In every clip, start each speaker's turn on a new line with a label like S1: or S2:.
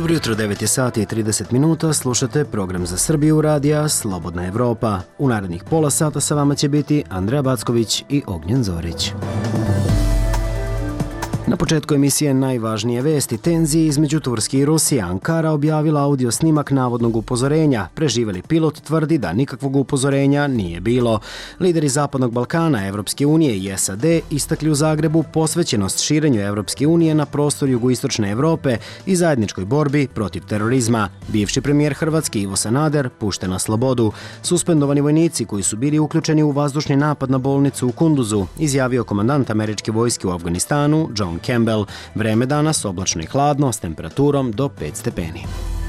S1: Dobro jutro, 9 je sati i 30 minuta, slušate program za Srbiju radija Slobodna Evropa. U narednih pola sata sa vama će biti Andreja Backović i Ognjen Zorić. Na početku emisije najvažnije vesti: tenzije između Turske i Rusije. Ankara objavila audio snimak navodnog upozorenja. Preživeli pilot tvrdi da nikakvog upozorenja nije bilo. Lideri Zapadnog Balkana, Evropske unije i SAD istakli u Zagrebu posvećenost širenju Evropske unije na prostor jugoistočne Evrope i zajedničkoj borbi protiv terorizma. Bivši premijer Hrvatske Ivo Sanader pušten na slobodu. Suspendovani vojnici koji su bili uključeni u vazdušni napad na bolnicu u Kunduzu, izjavio komandant američke vojske u Afganistanu John Campbell. Vreme danas oblačno i hladno s temperaturom do 5 stepeni.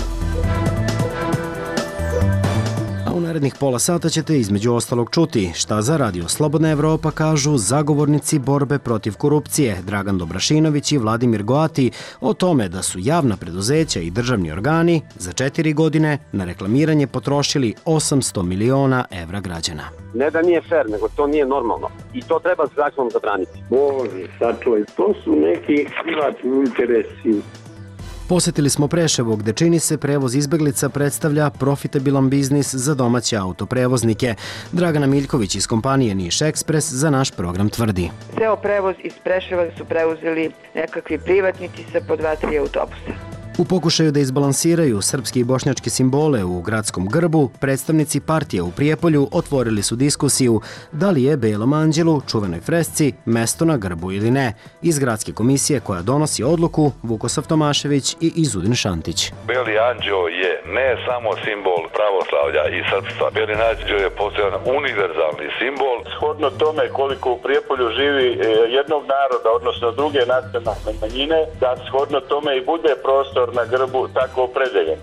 S1: A u narednih pola sata ćete između ostalog čuti šta za Radio Slobodna Evropa kažu zagovornici borbe protiv korupcije Dragan Dobrašinović i Vladimir Goati o tome da su javna preduzeća i državni organi za 4 godine na reklamiranje potrošili 800 miliona evra građana.
S2: Ne da nije fair, nego to nije normalno. I to treba zakonom zabraniti.
S3: Bože, sačuvaj, to su neki privatni interesi.
S1: Posjetili smo Preševo, gde čini se prevoz izbeglica predstavlja profitabilan biznis za domaće autoprevoznike. Dragana Miljković iz kompanije Niš Ekspres za naš program tvrdi:
S4: ceo prevoz iz Preševa su preuzeli nekakvi privatnici sa po 2-3 autobusa.
S1: U pokušaju da izbalansiraju srpske i bošnjačke simbole u gradskom grbu, predstavnici partije u Prijepolju otvorili su diskusiju da li je Belom anđelu, čuvenoj fresci, mesto na grbu ili ne. Iz gradske komisije koja donosi odluku Vukosav Tomašević i Izudin Šantić.
S5: Beli anđeo je ne samo simbol pravoslavlja i srpstva. Beli anđeo je postojan univerzalni simbol.
S3: Shodno tome koliko u Prijepolju živi jednog naroda, odnosno druge nacionalne manjine, da shodno tome i bude prostor na grbu tako opredeljen.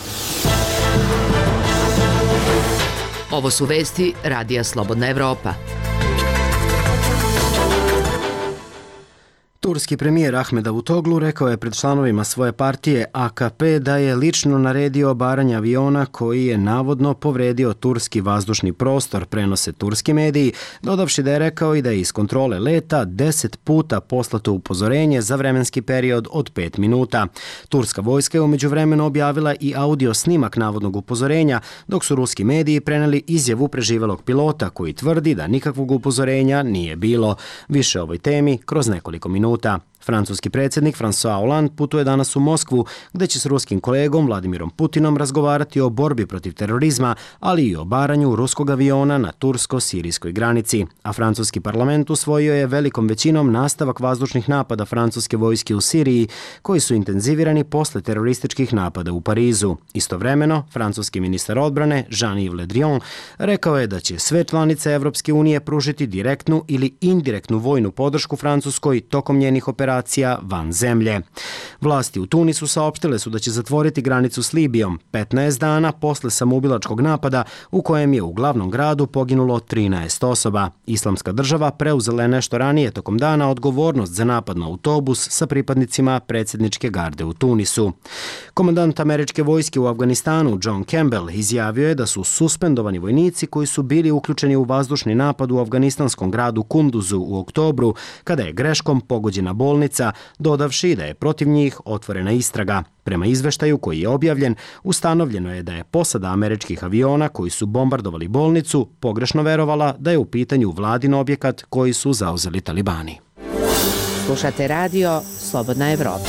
S6: Ovo su vesti Radija Slobodna Evropa.
S1: Turski premijer Ahmed Davutoglu rekao je pred članovima svoje partije AKP da je lično naredio obaranje aviona koji je navodno povredio turski vazdušni prostor, prenose turski mediji, dodavši da je rekao i da je iz kontrole leta 10 puta poslato upozorenje za vremenski period od 5 minuta. Turska vojska je u međuvremenu objavila i audio snimak navodnog upozorenja, dok su ruski mediji preneli izjavu preživelog pilota koji tvrdi da nikakvog upozorenja nije bilo. Više o ovoj temi kroz nekoliko minuta. Francuski predsjednik François Hollande putuje danas u Moskvu, gde će s ruskim kolegom Vladimirom Putinom razgovarati o borbi protiv terorizma, ali i o obaranju ruskog aviona na tursko-sirijskoj granici. A francuski parlament usvojio je velikom većinom nastavak vazdušnih napada francuske vojske u Siriji, koji su intenzivirani posle terorističkih napada u Parizu. Istovremeno, francuski ministar odbrane Jean-Yves Le Drian rekao je da će sve članice Evropske unije pružiti direktnu ili indirektnu vojnu podršku Francuskoj tokom njenih operacija van zemlje. Vlasti u Tunisu saopštile su da će zatvoriti granicu s Libijom 15 dana posle samoubilačkog napada u kojem je u glavnom gradu poginulo 13 osoba. Islamska država preuzela je nešto ranije tokom dana odgovornost za napad na autobus sa pripadnicima predsjedničke garde u Tunisu. Komandant američke vojske u Afganistanu John Campbell izjavio je da su suspendovani vojnici koji su bili uključeni u vazdušni napad u afganistanskom gradu Kunduzu u oktobru, kada je greškom pogođena bolnica, dodavši da je protiv njih otvorena istraga. Prema izveštaju koji je objavljen, ustanovljeno je da je posada američkih aviona koji su bombardovali bolnicu pogrešno verovala da je u pitanju vladin objekat koji su zauzeli talibani.
S6: Slušate radio Slobodna Evropa.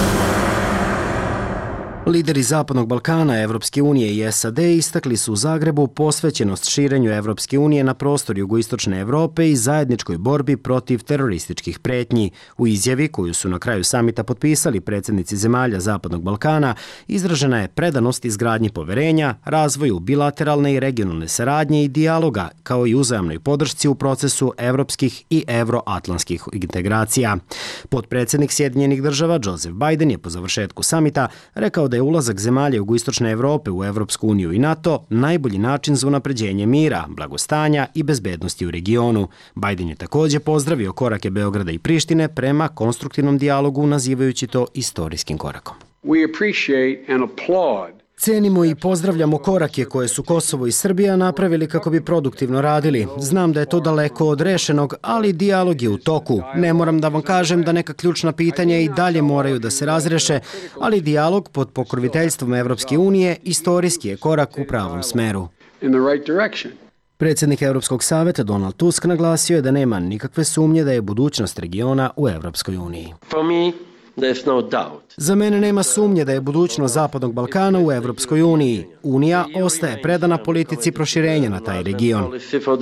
S1: Lideri Zapadnog Balkana, Evropske unije i SAD istakli su u Zagrebu posvećenost širenju Evropske unije na prostor jugoistočne Evrope i zajedničkoj borbi protiv terorističkih pretnji. U izjavi koju su na kraju samita potpisali predsjednici zemalja Zapadnog Balkana, izražena je predanost izgradnji poverenja, razvoju bilateralne i regionalne saradnje i dijaloga, kao i uzajamnoj podršci u procesu evropskih i evroatlantskih integracija. Potpredsjednik Sjedinjenih država Joseph Biden je po završetku samita rekao da je ulazak zemalja jugoistočne Evrope u Evropsku uniju i NATO najbolji način za unapređenje mira, blagostanja i bezbednosti u regionu. Biden je također pozdravio korake Beograda i Prištine prema konstruktivnom dijalogu, nazivajući to istorijskim korakom.
S7: We appreciate and applaud
S1: Cenimo i pozdravljamo korake koje su Kosovo i Srbija napravili kako bi produktivno radili. Znam da je to daleko od rešenog, ali dijalog je u toku. Ne moram da vam kažem da neka ključna pitanja i dalje moraju da se razreše, ali dijalog pod pokroviteljstvom Evropske unije istorijski je korak u pravom smeru. Predsjednik Europskog saveta Donald Tusk naglasio je da nema nikakve sumnje da je budućnost regiona u Evropskoj uniji. Za mene nema sumnje da je budućnost Zapadnog Balkana u Evropskoj uniji. Unija ostaje predana politici proširenja na taj region.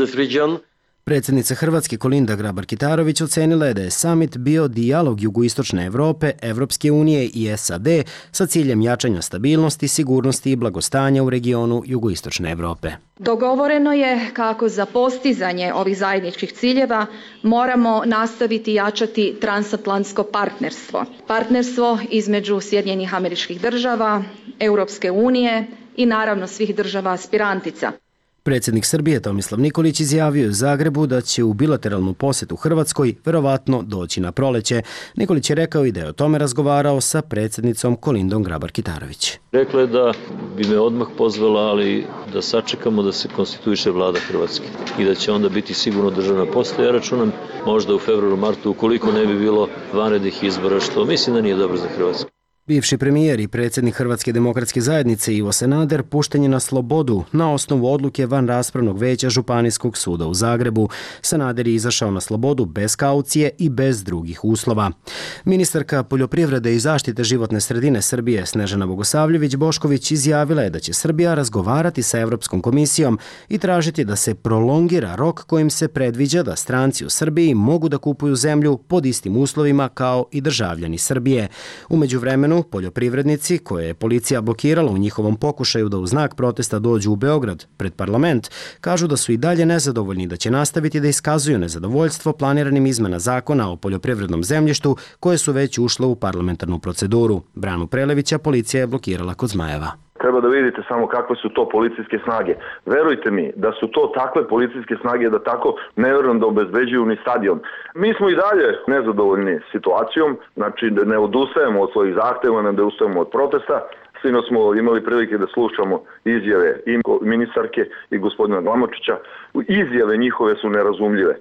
S1: Predsjednica Hrvatske Kolinda Grabar-Kitarović ocenila je da je summit bio dijalog Jugoistočne Evrope, Evropske unije i SAD sa ciljem jačanja stabilnosti, sigurnosti i blagostanja u regionu Jugoistočne Evrope.
S7: Dogovoreno je kako za postizanje ovih zajedničkih ciljeva moramo nastaviti jačati transatlantsko partnerstvo. Partnerstvo između Sjedinjenih Američkih Država, Europske unije i naravno svih država aspirantica.
S1: Predsjednik Srbije Tomislav Nikolić izjavio je u Zagrebu da će u bilateralnu posjetu Hrvatskoj verovatno doći na proleće. Nikolić je rekao i da je o tome razgovarao sa predsjednicom Kolindom Grabar-Kitarović.
S8: Rekla je da bi me odmah pozvala, ali da sačekamo da se konstituiše vlada Hrvatske i da će onda biti sigurno državna posla. Ja računam možda u februaru, martu, ukoliko ne bi bilo vanrednih izbora, što mislim da nije dobro za Hrvatsku.
S1: Bivši premijer i predsjednik Hrvatske demokratske zajednice Ivo Sanader pušten je na slobodu na osnovu odluke vanraspravnog veća Županijskog suda u Zagrebu. Sanader je izašao na slobodu bez kaucije i bez drugih uslova. Ministarka poljoprivrede i zaštite životne sredine Srbije Snežana Bogosavljević-Bošković izjavila je da će Srbija razgovarati sa Evropskom komisijom i tražiti da se prolongira rok kojim se predviđa da stranci u Srbiji mogu da kupuju zemlju pod istim uslovima kao i državljani Srbije. U međuvremenu poljoprivrednici, koje je policija blokirala u njihovom pokušaju da u znak protesta dođu u Beograd pred parlament, kažu da su i dalje nezadovoljni da će nastaviti da iskazuju nezadovoljstvo planiranim izmena zakona o poljoprivrednom zemljištu koje su već ušle u parlamentarnu proceduru. Branu Prelevića policija je blokirala kod Zmajeva.
S9: Treba da vidite samo kakve su to policijske snage. Verujte mi da su to takve policijske snage da tako ne verujem da obezbeđuju ni stadion. Mi smo i dalje nezadovoljni situacijom, znači ne odustajemo od svojih zahteva, ne odustajemo od protesta. Sinoć smo imali prilike da slušamo izjave i ministarke i gospodina Glamočića. Izjave njihove su nerazumljive.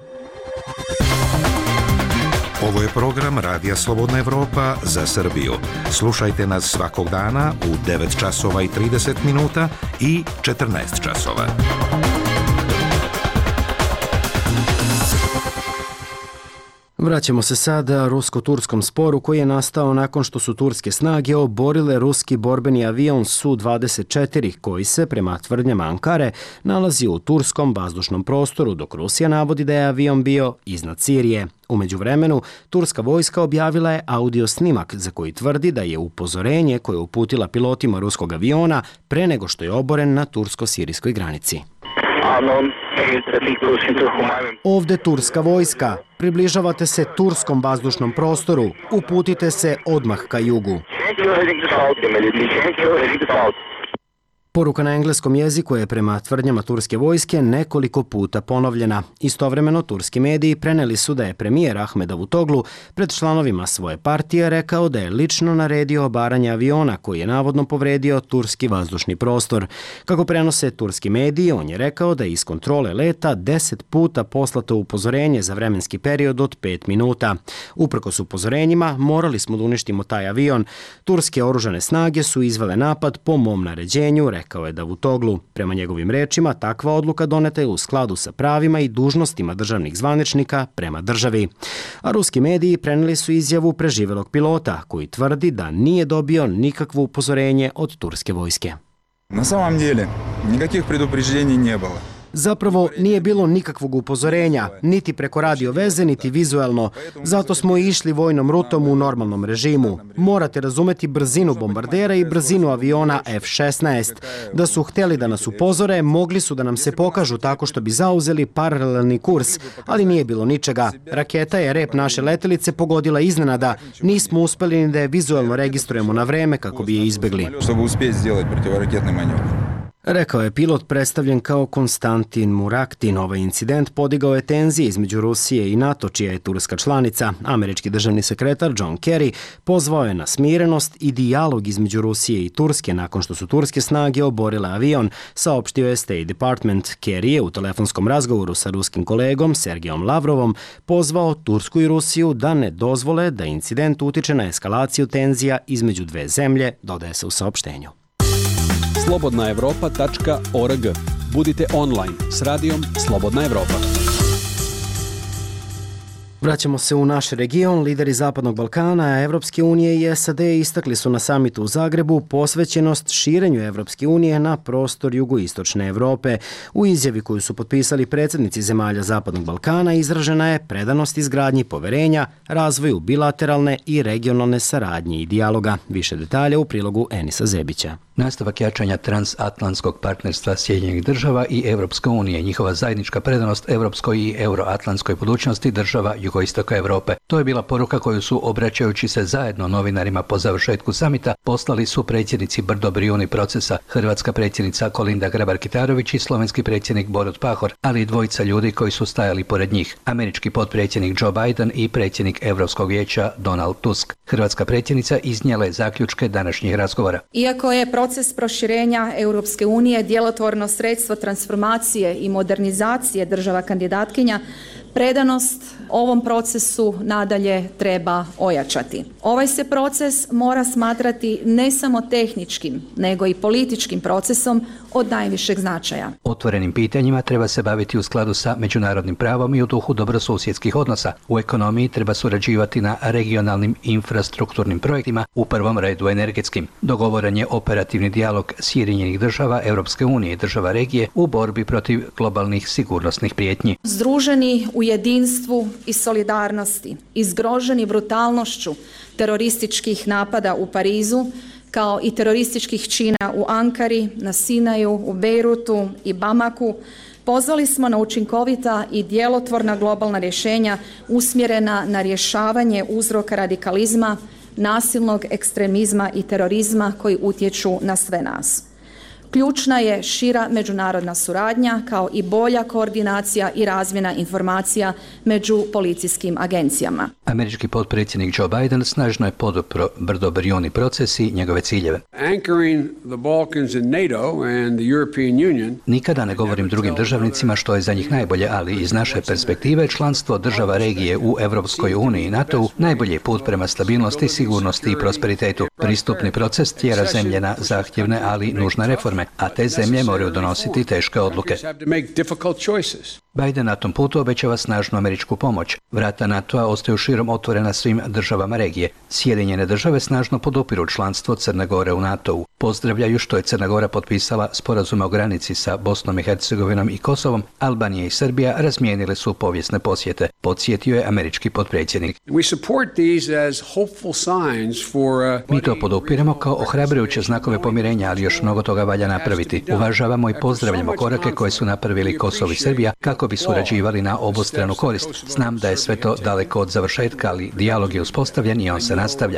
S10: Ovo je program Radija Slobodna Evropa za Srbiju. Slušajte nas svakog dana u 9 časova i 30 minuta i 14 časova.
S1: Vraćamo se sada rusko-turskom sporu koji je nastao nakon što su turske snage oborile ruski borbeni avion Su-24 koji se, prema tvrdnjama Ankare, nalazi u turskom vazdušnom prostoru, dok Rusija navodi da je avion bio iznad Sirije. U međuvremenu, turska vojska objavila je audio snimak za koji tvrdi da je upozorenje koje je uputila pilotima ruskog aviona pre nego što je oboren na tursko-sirijskoj granici. Ovde turska vojska. Približavate se turskom vazdušnom prostoru. Uputite se odmah ka jugu. Poruka na engleskom jeziku je prema tvrdnjama turske vojske nekoliko puta ponovljena. Istovremeno, turski mediji preneli su da je premijer Ahmed Davutoglu pred članovima svoje partije rekao da je lično naredio obaranje aviona koji je navodno povredio turski vazdušni prostor. Kako prenose turski mediji, on je rekao da je iz kontrole leta 10 puta poslato upozorenje za vremenski period od 5 minuta. Uprkos upozorenjima, morali smo da uništimo taj avion. Turske oružane snage su izvele napad po mom naređenju, rekao je Davutoglu. Prema njegovim rečima, takva odluka doneta je u skladu sa pravima i dužnostima državnih zvaničnika prema državi. A ruski mediji preneli su izjavu preživelog pilota, koji tvrdi da nije dobio nikakvo upozorenje od turske vojske.
S11: Na samom деле, nikakvih предупреждений не было.
S1: Zapravo nije bilo nikakvog upozorenja, niti preko radio veze, niti vizuelno. Zato smo i išli vojnom rutom u normalnom režimu. Morate razumeti brzinu bombardera i brzinu aviona F-16. Da su hteli da nas upozore, mogli su da nam se pokažu tako što bi zauzeli paralelni kurs, ali nije bilo ničega. Raketa je rep naše letelice pogodila iznenada. Nismo uspeli ni da je vizuelno registrujemo na vreme kako bi je izbegli. Rekao je pilot predstavljen kao Konstantin Muraktin. Ovaj incident podigao je tenzije između Rusije i NATO, čija je Turska članica. Američki državni sekretar John Kerry pozvao je na smirenost i dijalog između Rusije i Turske nakon što su turske snage oborile avion, saopštio je State Department. Kerry je u telefonskom razgovoru sa ruskim kolegom Sergejom Lavrovom pozvao Tursku i Rusiju da ne dozvole da incident utiče na eskalaciju tenzija između dve zemlje, dodaje se u saopštenju.
S12: slobodnaevropa.org. Budite online s radijom Slobodna Evropa.
S1: Vraćamo se u naš region. Lideri Zapadnog Balkana, Evropske unije i SAD istakli su na samitu u Zagrebu posvećenost širenju Evropske unije na prostor jugoistočne Evrope. U izjavi koju su potpisali predsjednici zemalja Zapadnog Balkana izražena je predanost izgradnji poverenja, razvoju bilateralne i regionalne saradnje i dijaloga. Više detalja u prilogu Enisa Zebića.
S13: Nastavak jačanja transatlantskog partnerstva Sjedinjenih država i Evropske unije, njihova zajednička predanost evropskoj i euroatlantskoj budućnosti država jugoistoka Evrope. To je bila poruka koju su, obraćajući se zajedno novinarima po završetku samita, poslali su predsjednici Brdo-Brijuni procesa, hrvatska predsjednica Kolinda Grabar-Kitarović i slovenski predsjednik Borut Pahor, ali i dvojica ljudi koji su stajali pored njih, američki potpredsjednik Joe Biden i predsjednik Europskog vijeća Donald Tusk. Hrvatska predsjednica iznijela je zaključke današnjih razgovora.
S7: Iako je proces proširenja Europske unije djelotvorno sredstvo transformacije i modernizacije država kandidatkinja, predanost ovom procesu nadalje treba ojačati. Ovaj se proces mora smatrati ne samo tehničkim, nego i političkim procesom od najvišeg značaja.
S13: Otvorenim pitanjima treba se baviti u skladu sa međunarodnim pravom i u duhu dobrosusjedskih odnosa. U ekonomiji treba surađivati na regionalnim infrastrukturnim projektima, u prvom redu energetskim. Dogovoren je operativni dijalog Sjedinjenih država, Europske unije i država regije u borbi protiv globalnih sigurnosnih prijetnji.
S7: Združeni u jedinstvu i solidarnosti, izgroženi brutalnošću terorističkih napada u Parizu, kao i terorističkih čina u Ankari, na Sinaju, u Bejrutu i Bamaku, pozvali smo na učinkovita i djelotvorna globalna rješenja usmjerena na rješavanje uzroka radikalizma, nasilnog ekstremizma i terorizma koji utječu na sve nas. Ključna je šira međunarodna suradnja kao i bolja koordinacija i razmjena informacija među policijskim agencijama.
S13: Američki potpredsjednik Joe Biden snažno je podupro Brdo-Brijuni proces i njegove ciljeve. Nikada ne govorim drugim državnicima što je za njih najbolje, ali iz naše perspektive članstvo država regije u Evropskoj uniji i NATO-u najbolji je put prema stabilnosti, sigurnosti i prosperitetu. Pristupni proces tjera zemlje na zahtjevne, ali nužne reforme, a te zemlje moraju donositi teške odluke. Biden na tom putu obećava snažnu američku pomoć. Vrata NATO-a ostaju širom otvorena svim državama regije. Sjedinjene države snažno podupiru članstvo Crne Gore u NATO-u. Pozdravljaju što je Crna Gora potpisala sporazume o granici sa Bosnom i Hercegovinom i Kosovom. Albanija i Srbija razmijenile su povijesne posjete, podsjetio je američki potpredsjednik. Mi to podupiramo kao ohrabrujuće znakove pomirenja, ali još mnogo toga valja napraviti. Uvažavamo i pozdravljamo korake koje su napravili Kosovo i Srbija kako bi surađivali na obostranu korist. Znam da je sve to daleko od završetka, ali dijalog je uspostavljen i on se nastavlja.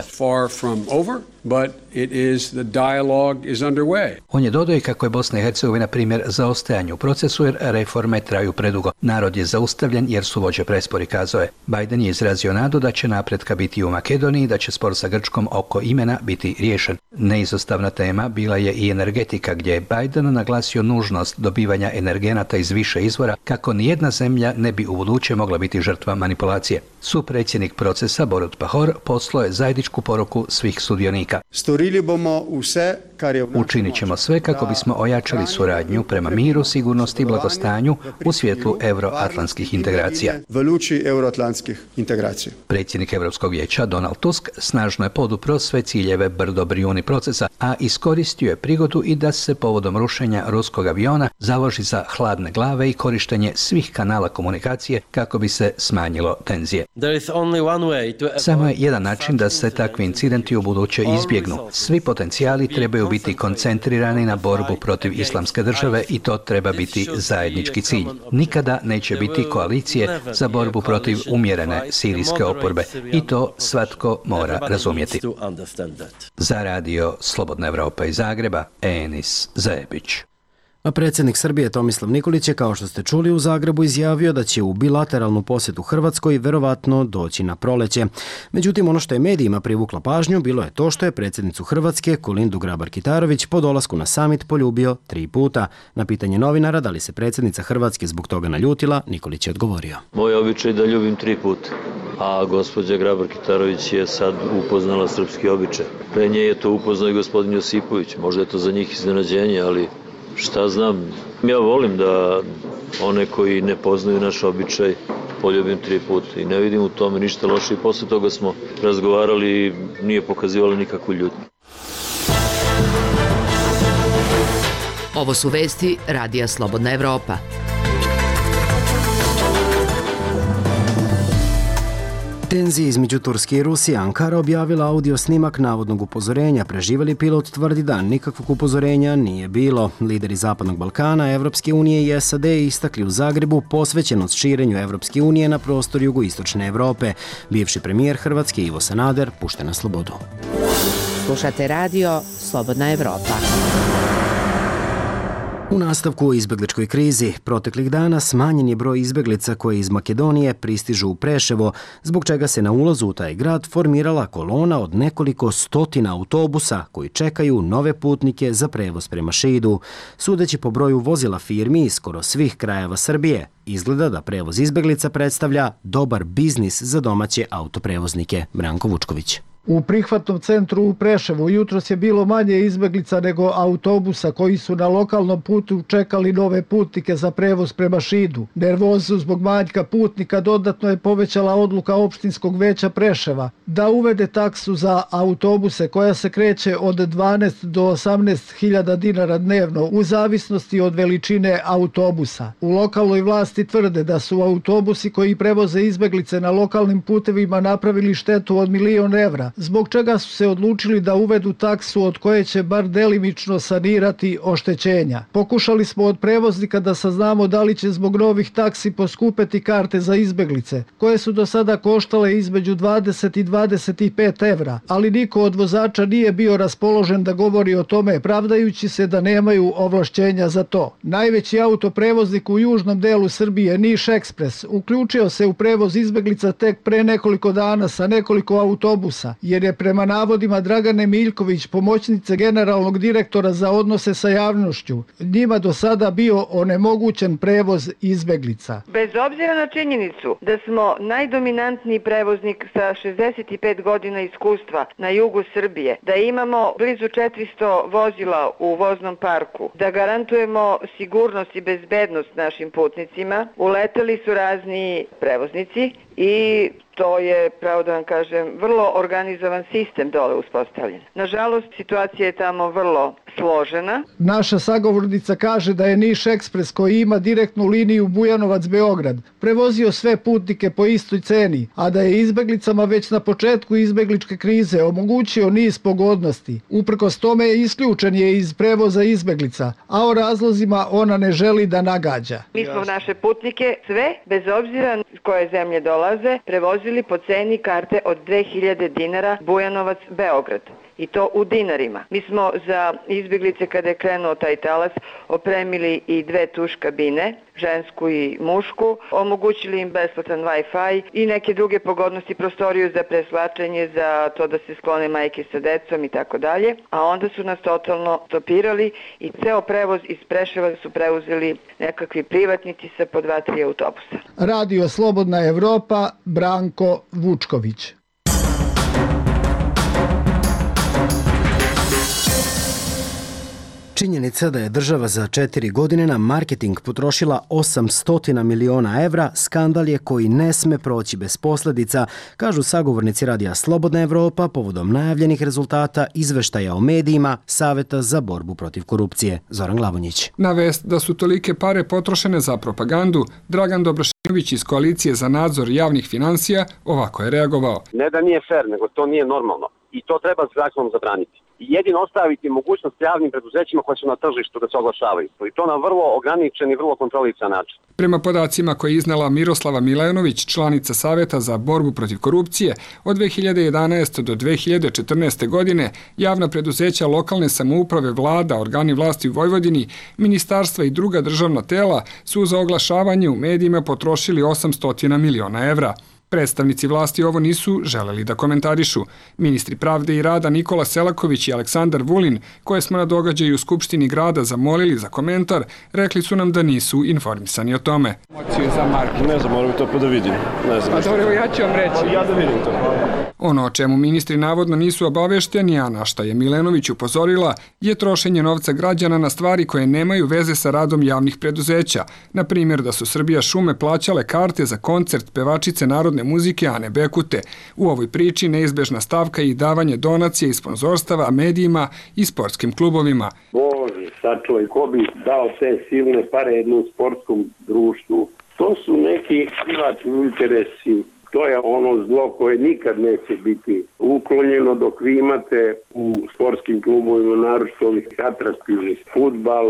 S13: On je dodao i kako je Bosna i Hercegovina primjer zaostajanja u procesu jer reforme traju predugo. Narod je zaustavljen jer su vođe prespori, kazao je. Biden je izrazio nadu da će napretka biti u Makedoniji i da će spor sa Grčkom oko imena biti riješen. Neizostavna tema bila je i energetika, gdje je Biden naglasio nužnost dobivanja energenata iz više izvora kako nijedna zemlja ne bi u buduće mogla biti žrtva manipulacije. Supredsjednik procesa Borut Pahor poslao je zajedničku poruku svih sudionika. Učinit ćemo sve kako bismo ojačali suradnju prema miru, sigurnosti i blagostanju u svjetlu euroatlantskih integracija. Predsjednik Europskog vijeća Donald Tusk snažno je podupro sve ciljeve Brdo-Brijuni procesa, a iskoristio je prigodu i da se povodom rušenja ruskog aviona založi za hladne glave i korištenje svih kanala komunikacije kako bi se smanjilo tenzije. Samo je jedan način da se takvi incidenti u buduće izbjegnu. Svi potencijali trebaju biti koncentrirani na borbu protiv islamske države i to treba biti zajednički cilj. Nikada neće biti koalicije za borbu protiv umjerene sirijske oporbe i to svatko mora razumjeti. Za radio Slobodna Evropa iz Zagreba, Enis Zebić.
S1: A predsjednik Srbije Tomislav Nikolić je, kao što ste čuli, u Zagrebu izjavio da će u bilateralnu posjetu Hrvatskoj verovatno doći na proleće. Međutim, ono što je medijima privuklo pažnju bilo je to što je predsjednicu Hrvatske, Kolindu Grabar-Kitarović, po dolasku na samit poljubio 3 puta. Na pitanje novinara da li se predsjednica Hrvatske zbog toga naljutila, Nikolić je odgovorio.
S8: Moj običaj da ljubim 3 puta, a gospođa Grabar-Kitarović je sad upoznala srpski običaj. Pre nje je to upoznao i gospodin Josipović. Možda je to za njih iznenađenje, ali šta znam, ja volim da one koji ne poznaju naš običaj poljubim 3 puta i ne vidim u tome ništa loše i posle toga smo razgovarali i nije pokazivalo nikakvu ljutnju.
S6: Ovo su vesti Radija Slobodna Evropa.
S1: Tenzije između Turske i Rusije. Ankara objavila audio snimak navodnog upozorenja. Preživeli pilot tvrdi da nikakvog upozorenja nije bilo. Lideri Zapadnog Balkana, Evropske unije i SAD istakli u Zagrebu posvećenost širenju Evropske unije na prostor jugoistočne Evrope. Bivši premijer Hrvatske Ivo Sanader pušten na slobodu.
S14: Slušate radio Slobodna Evropa.
S1: U nastavku o izbegličkoj krizi, proteklih dana smanjen je broj izbeglica koje iz Makedonije pristižu u Preševo, zbog čega se na ulazu u taj grad formirala kolona od nekoliko stotina autobusa koji čekaju nove putnike za prevoz prema Šidu. Sudeći po broju vozila firmi iz skoro svih krajeva Srbije, izgleda da prevoz izbeglica predstavlja dobar biznis za domaće autoprevoznike. Branko Vučković.
S15: U prihvatnom centru u Preševu jutros je bilo manje izbeglica nego autobusa koji su na lokalnom putu čekali nove putnike za prevoz prema Šidu. Nervozu zbog manjka putnika dodatno je povećala odluka opštinskog veća Preševa da uvede taksu za autobuse koja se kreće od 12 do 18.000 dinara dnevno u zavisnosti od veličine autobusa. U lokalnoj vlasti tvrde da su autobusi koji prevoze izbeglice na lokalnim putevima napravili štetu od 1.000.000 evra, zbog čega su se odlučili da uvedu taksu od koje će bar delimično sanirati oštećenja. Pokušali smo od prevoznika da saznamo da li će zbog novih taksi poskupeti karte za izbeglice, koje su do sada koštale između 20 i 25 evra, ali niko od vozača nije bio raspoložen da govori o tome, pravdajući se da nemaju ovlašćenja za to. Najveći autoprevoznik u južnom delu Srbije, Niš Ekspres, uključio se u prevoz izbeglica tek pre nekoliko dana sa nekoliko autobusa, jer je prema navodima Dragane Miljković, pomoćnice generalnog direktora za odnose sa javnošću, njima do sada bio onemogućen prevoz izbeglica.
S4: Bez obzira na činjenicu da smo najdominantniji prevoznik sa 65 godina iskustva na jugu Srbije, da imamo blizu 400 vozila u voznom parku, da garantujemo sigurnost i bezbednost našim putnicima, uleteli su razni prevoznici i to je, pravo da vam kažem, vrlo organizovan sistem dole uspostavljen. Nažalost, situacija je tamo vrlo složena.
S15: Naša sagovornica kaže da je Niš Ekspres, koji ima direktnu liniju Bujanovac-Beograd, prevozio sve putnike po istoj ceni, a da je izbeglicama već na početku izbegličke krize omogućio niz pogodnosti. Uprkos tome isključen je iz prevoza izbeglica, a o razlozima ona ne želi da nagađa.
S4: Mi smo naše putnike sve, bez obzira s koje zemlje dolaze, prevozili po ceni karte od 2000 dinara Bujanovac-Beograd. I to u dinarima. Mi smo za izbjeglice, kada je krenuo taj talas, opremili i 2 tuš kabine, žensku i mušku, omogućili im besplatan Wi-Fi i neke druge pogodnosti, prostoriju za preslačenje, za to da se sklone majke sa decom i tako dalje, a onda su nas totalno stopirali i ceo prevoz iz Preševa su preuzeli nekakvi privatnici sa po 2-3 autobusa.
S15: Radio Slobodna Evropa, Branko Vučković.
S1: Činjenica da je država za 4 godine na marketing potrošila 800 miliona evra, skandal je koji ne sme proći bez posljedica, kažu sagovornici Radija Slobodna Evropa povodom najavljenih rezultata izveštaja o medijima Saveta za borbu protiv korupcije. Zoran Glavonjić.
S16: Na vest da su tolike pare potrošene za propagandu, Dragan Dobrašinović iz Koalicije za nadzor javnih finansija ovako je reagovao.
S2: Ne da nije fair, nego to nije normalno. I to treba zakonom zabraniti. i jedino ostaviti mogućnost javnim preduzećima koje su na tržištu da se oglašavaju. I to na vrlo ograničen i vrlo kontrolisan način.
S16: Prema podacima koje je iznala Miroslava Milenović, članica Saveta za borbu protiv korupcije, od 2011. do 2014. godine javna preduzeća lokalne samouprave, vlada, organi vlasti u Vojvodini, ministarstva i druga državna tela su za oglašavanje u medijima potrošili 800 miliona evra. Predstavnici vlasti ovo nisu želeli da komentarišu. Ministri pravde i rada Nikola Selaković i Aleksandar Vulin, koje smo na događaju u Skupštini grada zamolili za komentar, rekli su nam da nisu informisani o tome.
S17: Ne znam, moram to da vidim.
S16: Pa dobro, ja ću vam reći.
S17: Ja da vidim to.
S16: Ono o čemu ministri navodno nisu obavešteni, a na šta je Milenović upozorila, je trošenje novca građana na stvari koje nemaju veze sa radom javnih preduzeća. Na primjer, da su Srbija šume plaćale karte za koncert pevačice narodne muzike Ane Bekute. U ovoj priči neizbežna stavka je i davanje donacije i sponzorstava medijima i sportskim klubovima.
S18: Bože, sačuvaj, ko bi dao te silne pare jednom sportskom društvu? To su neki privatni interesi. To je ono zlo koje nikad neće biti uklonjeno dok vi imate u sportskim klubovima naročito ovih atraktivnih fudbal,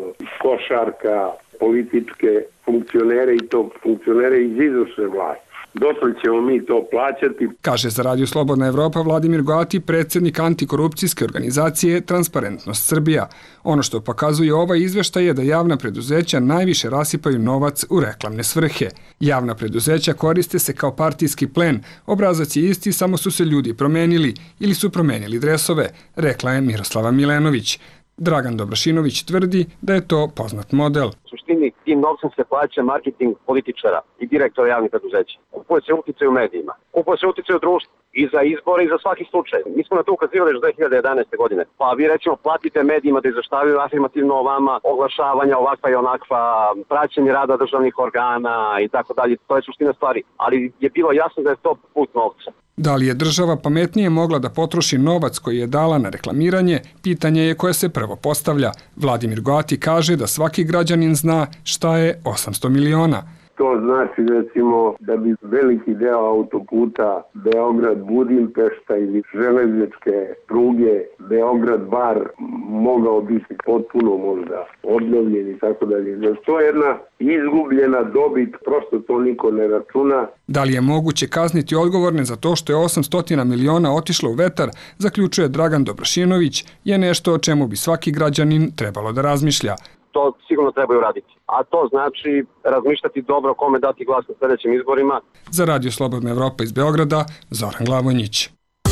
S18: košarka, političke funkcionere i to funkcionere iz izvršne vlasti. Dotle ćemo mi to plaćati.
S16: Kaže za Radio Slobodna Evropa Vladimir Goati, predsjednik antikorupcijske organizacije Transparentnost Srbija. Ono što pokazuje ovaj izveštaj je da javna preduzeća najviše rasipaju novac u reklamne svrhe. Javna preduzeća koriste se kao partijski plen. Obrazac je isti, samo su se ljudi promenili ili su promenili dresove, rekla je Miroslava Milenović. Dragan Dobrašinović tvrdi da je to poznat model.
S2: U suštini tim novcem se plaća marketing političara i direktora javnih preduzeća. Kupuje se uticaj u medijima, kupuje se uticaj u društvu i za izbore i za svaki slučaj. Mi smo na to ukazivali još 2011. godine. Pa vi recimo platite medijima da izveštavaju afirmativno o vama, oglašavanja ovakva i onakva, praćenje rada državnih organa i tako dalje. To je suština stvari. Ali je bilo jasno da je to put novca.
S16: Da li je država pametnije mogla da potroši novac koji je dala na reklamiranje, pitanje je koje se prvo postavlja. Vladimir Goati kaže da svaki građanin zna šta je 800 miliona.
S18: To znači recimo da bi veliki deo autoputa Beograd-Budimpešta ili železničke pruge Beograd-Bar mogao biti potpuno možda obnovljen i tako dalje. To je jedna izgubljena dobit, prosto to niko ne računa.
S16: Da li je moguće kazniti odgovorne za to što je 800 miliona otišlo u vetar, zaključuje Dragan Dobrašinović, je nešto o čemu bi svaki građanin trebalo da razmišlja.
S2: To sigurno trebaju raditi. A to znači razmišljati dobro kome dati glas na sljedećim izborima.
S16: Za Radio Slobodna Evropa iz Beograda, Zoran Glavonjić.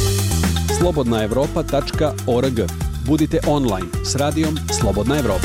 S12: slobodnaevropa.org. Budite online s radijom Slobodna Evropa.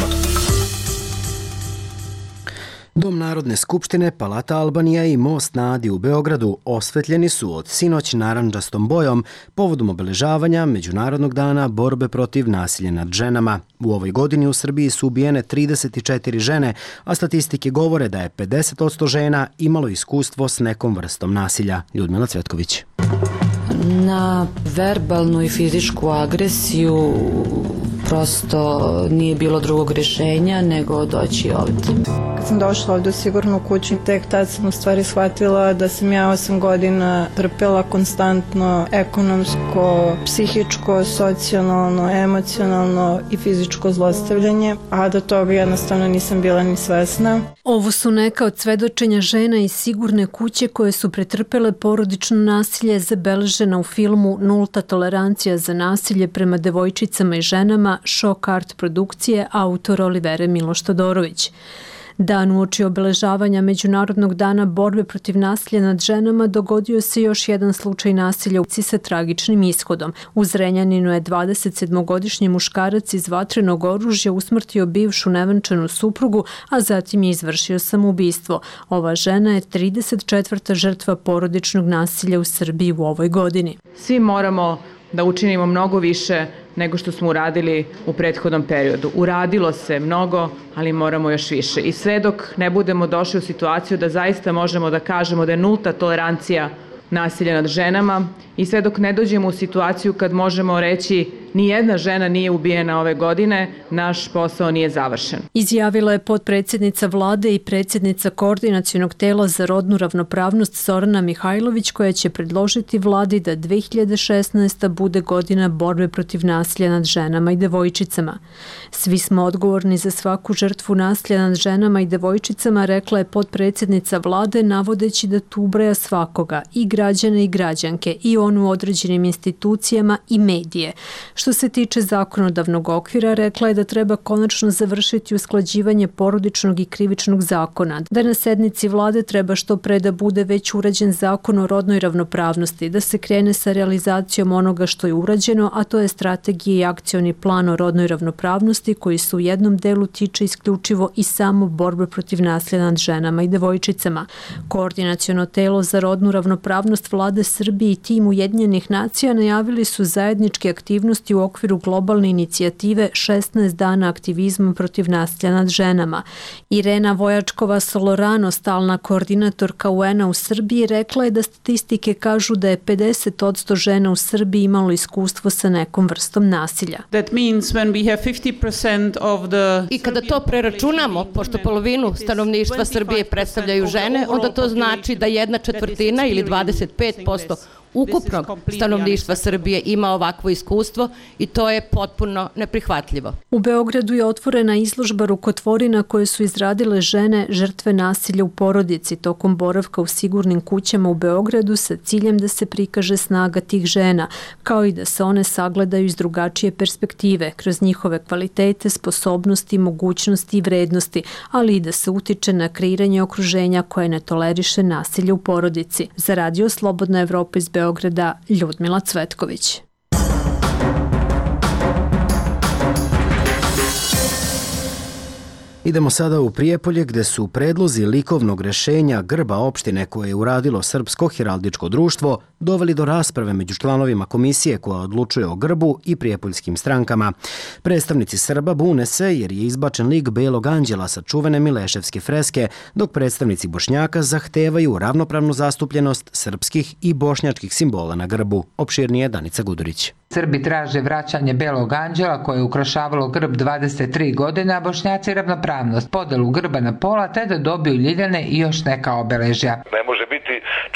S1: Dom Narodne skupštine, Palata Albanija i Most na Adi u Beogradu osvetljeni su od sinoć narandžastom bojom povodom obeležavanja Međunarodnog dana borbe protiv nasilja nad ženama. U ovoj godini u Srbiji su ubijene 34 žene, a statistike govore da je 50% žena imalo iskustvo s nekom vrstom nasilja. Ljudmila Cvetković.
S19: Na verbalnu i fizičku agresiju prosto nije bilo drugog rješenja nego doći ovdje.
S20: Kad sam došla ovdje u sigurnu kuću, tek tad sam u stvari shvatila da sam ja 8 godina trpela konstantno ekonomsko, psihičko, socijalno, emocionalno i fizičko zlostavljanje, a do toga jednostavno nisam bila ni svesna.
S21: Ovo su neka od svedočenja žena iz sigurne kuće koje su pretrpele porodično nasilje zabeležena u filmu Nulta tolerancija za nasilje prema devojčicama i ženama, Šok Art produkcije, autor Olivere Miloš Todorović. Dan uoči obeležavanja Međunarodnog dana borbe protiv nasilja nad ženama dogodio se još jedan slučaj nasilja u sa tragičnim ishodom. U Zrenjaninu je 27-godišnji muškarac iz vatrenog oružja usmrtio bivšu nevenčanu suprugu, a zatim je izvršio samoubistvo. Ova žena je 34. žrtva porodičnog nasilja u Srbiji u ovoj godini.
S22: Svi moramo da učinimo mnogo više nego što smo uradili u prethodnom periodu. Uradilo se mnogo, ali moramo još više. I sve dok ne budemo došli u situaciju da zaista možemo da kažemo da je nulta tolerancija nasilja nad ženama i sve dok ne dođemo u situaciju kad možemo reći Nijedna žena nije ubijena ove godine, naš posao nije završen.
S21: Izjavila je potpredsjednica vlade i predsjednica Koordinacionog tela za rodnu ravnopravnost Zorana Mihajlović, koja će predložiti vladi da 2016. bude godina borbe protiv nasilja nad ženama i devojčicama. Svi smo odgovorni za svaku žrtvu nasilja nad ženama i devojčicama, rekla je potpredsjednica vlade, navodeći da tu ubraja svakoga, i građane i građanke, i on u određenim institucijama i medije. Što se tiče zakonodavnog okvira, rekla je da treba konačno završiti usklađivanje porodičnog i krivičnog zakona, da na sednici vlade treba što pre da bude već urađen zakon o rodnoj ravnopravnosti, da se krene sa realizacijom onoga što je urađeno, a to je strategija i akcioni plan o rodnoj ravnopravnosti koji se u jednom delu tiče isključivo i samo borbe protiv nasilja nad ženama i devojčicama. Koordinaciono telo za rodnu ravnopravnost vlade Srbije i tim Ujedinjenih nacija najavili su zajedničke aktivnosti u okviru globalne inicijative 16 dana aktivizma protiv nasilja nad ženama. Irena Vojačkova-Solorano, stalna koordinatorka UN-a u Srbiji, rekla je da statistike kažu da je 50% žena u Srbiji imalo iskustvo sa nekom vrstom nasilja.
S3: I kada to preračunamo, pošto polovinu stanovništva Srbije predstavljaju žene, onda to znači da 1/4 ili 25% ukupnog stanovništva Srbije ima ovakvo iskustvo i to je potpuno neprihvatljivo.
S21: U Beogradu je otvorena izložba rukotvorina koje su izradile žene žrtve nasilja u porodici tokom boravka u sigurnim kućama u Beogradu sa ciljem da se prikaže snaga tih žena, kao i da se one sagledaju iz drugačije perspektive, kroz njihove kvalitete, sposobnosti, mogućnosti i vrednosti, ali i da se utiče na kreiranje okruženja koje ne toleriše nasilje u porodici. Za Radio Slobodna Evropa iz Beograda, Ljudmila Cvetković.
S1: Idemo sada u Prijepolje gde su predlozi likovnog rešenja grba opštine koje je uradilo Srpsko heraldičko društvo doveli do rasprave među članovima komisije koja odlučuje o grbu i prijepoljskim strankama. Predstavnici Srba bune se jer je izbačen lik Belog anđela sa čuvene Mileševske freske, dok predstavnici Bošnjaka zahtevaju ravnopravnu zastupljenost srpskih i bošnjačkih simbola na grbu. Opširnije Danica Gudurić.
S5: Srbi traže vraćanje Belog anđela koje je ukrašavalo grb 23 godine, a Bošnjaci ravnopravnost, podelu grba na pola te da dobiju ljiljane i još neka obeležja.
S23: Ne može biti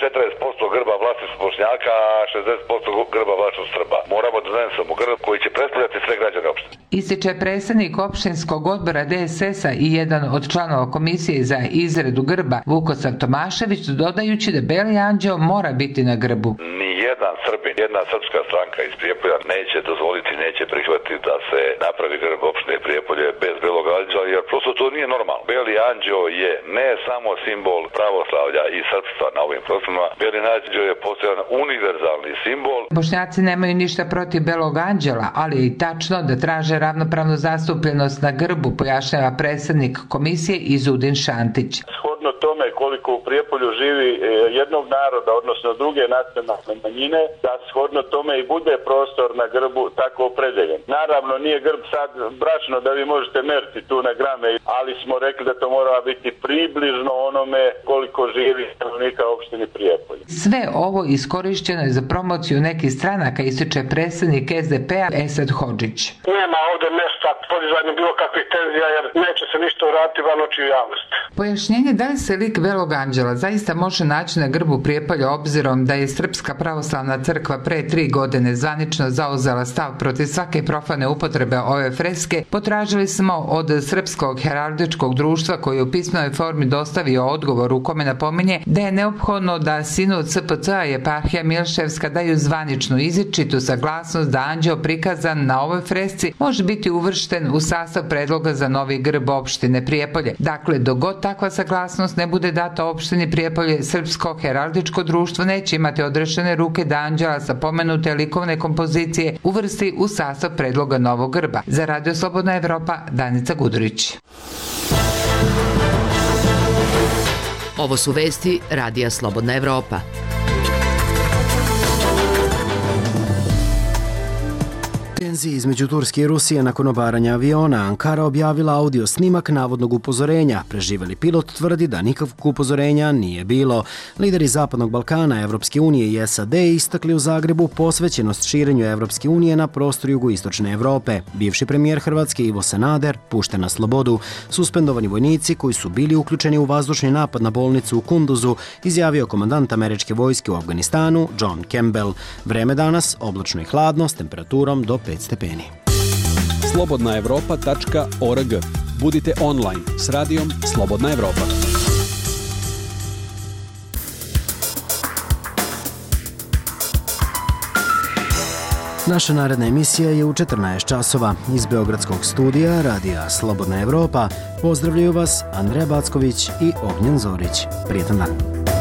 S23: 40% grba vlasništvo Bošnjaka, a 60% grba vlasništvo Srba. Moramo da donesemo grb koji će predstavljati sve građane opštine.
S5: Ističe predsednik opštinskog odbora DSS-a i jedan od članova komisije za izradu grba Vukosav Tomašević, dodajući da Beli anđeo mora biti na grbu.
S23: Jedan Srbin, jedna srpska stranka iz Prijepolja neće dozvoliti, neće prihvatiti da se napravi grb opštine Prijepolje bez Belog anđela, jer prosto to nije normalno. Beli anđeo je ne samo simbol pravoslavlja i srpstva na ovim prostorima, Beli anđeo je postojan univerzalni simbol.
S5: Bošnjaci nemaju ništa protiv Belog anđela, ali je i tačno da traže ravnopravnu zastupljenost na grbu, pojašnjava predsednik komisije Izudin Šantić.
S24: Shodno tome koliko u Prijepolju živi jednog naroda, odnosno druge nacionalne manjine, da shodno tome i bude prostor na grbu tako opredeljen. Naravno, nije grb sad bračno da vi možete meriti tu na grame, ali smo rekli da to mora biti približno onome koliko živi stanovnika opštine Prijepolje.
S5: Sve ovo iskorišćeno je za promociju nekih stranaka, ističe predsednik SDP-a Esad Hodžić.
S24: Nema ovde mesta podizanju bilo kakvih tenzija jer neće se ništa uraditi van očiju javnosti.
S5: Pojašnjenje da li se lik Belog anđela zaista može naći na grbu Prijepolja obzirom da je Srpska pravoslavna crkva pre 3 godine zvanično zauzela stav protiv svake profane upotrebe ove freske, potražili smo od Srpskog heraldičkog društva koji u pismenoj formi dostavio odgovor u kome napominje da je neophodno da sinod SPC-a i eparhija Milševska daju zvaničnu izričitu saglasnost da anđeo prikazan na ovoj fresci može biti uvršten u sastav predloga za novi grb opštine Prijepolje. Dakle, dok god takva saglasnost ne bude data opštini Prijepolje, Srpsko heraldičko društvo neće imati odrešene ruke da anđela sa pomenute likovne kompozicije uvrsti u sastav predloga novog grba. Za Radio Slobodna Evropa, Danica Gudurić.
S6: Ovo su vesti Radija Slobodna Evropa.
S1: Tenzije između Turske i Rusije nakon obaranja aviona. Ankara objavila audio snimak navodnog upozorenja. Preživeli pilot tvrdi da nikakvog upozorenja nije bilo. Lideri Zapadnog Balkana, Evropske unije i SAD istakli u Zagrebu posvećenost širenju Evropske unije na prostoru jugoistočne Evrope. Bivši premijer Hrvatske Ivo Sanader pušten na slobodu. Suspendovani vojnici koji su bili uključeni u vazdušni napad na bolnicu u Kunduzu, izjavio komandant američke vojske u Afganistanu John Campbell. Vreme danas oblačno i hladno s temperaturom do 5 stepeni.
S12: slobodnaevropa.org. Budite online s radijom Slobodna Evropa.
S1: Naša naredna emisija je u 14 časova. Iz Beogradskog studija radija Slobodna Evropa pozdravljaju vas Andreja Backović i Ognjen Zorić. Prijetan dan.